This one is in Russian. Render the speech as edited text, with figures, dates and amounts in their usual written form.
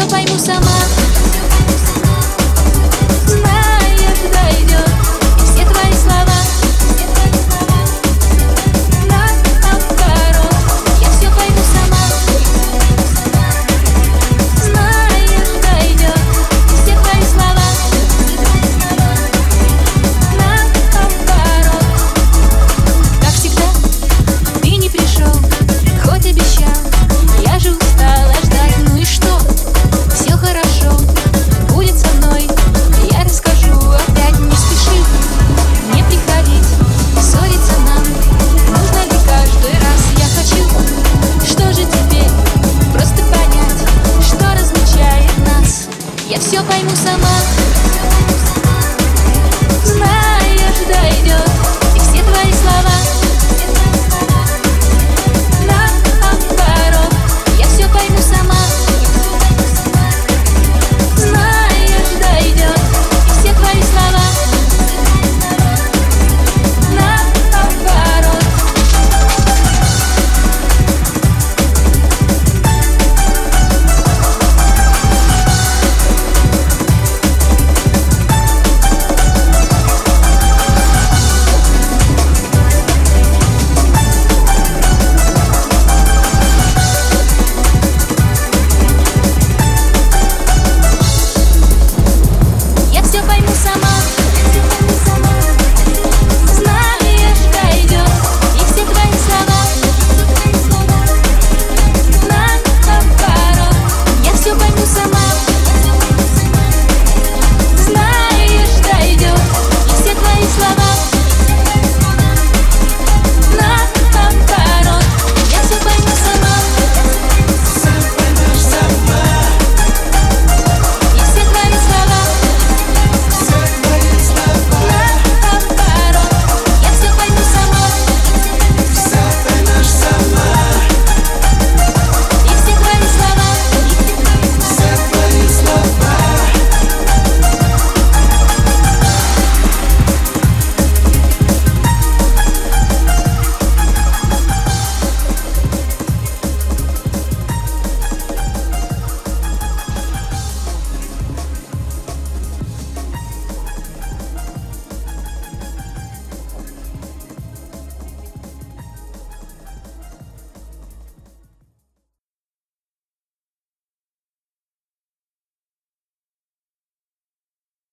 все пойму сама. Знаешь, дойдет, и все твои слова наоборот, я все пойму сама. Знаешь, дойдет, и все твои слова наоборот. Как всегда, ты не пришел, хоть обещал. Я же устала ждать, ну и что? Все хорошо, будет со мной, я расскажу. Опять не спеши, не приходить, ссориться нам нужно ли каждый раз? Я хочу, что же теперь? Просто понять, что различает нас. Я все пойму сама.